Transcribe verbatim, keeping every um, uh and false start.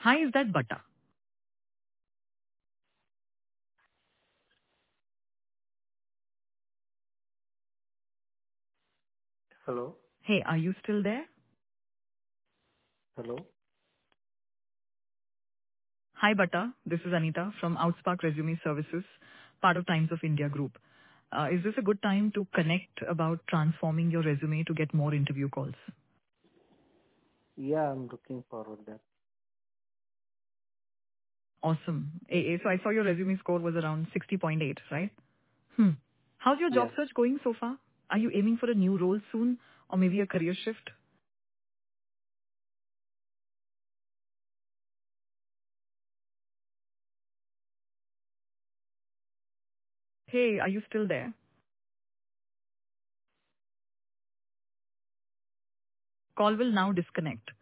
Hi, is that Bata? Hello? Hey, are you still there? Hello? Hi, Bata. This is Anita from Outspark Resume Services, part of Times of India Group. Uh, is this a good time to connect about transforming your resume to get more interview calls? Yeah, I'm looking forward that. Awesome. A A, so I saw your resume score was around sixty point eight, right? Hmm. How's your job Yeah. search going so far? Are you aiming for a new role soon or maybe a career shift? Hey, are you still there? Call will now disconnect.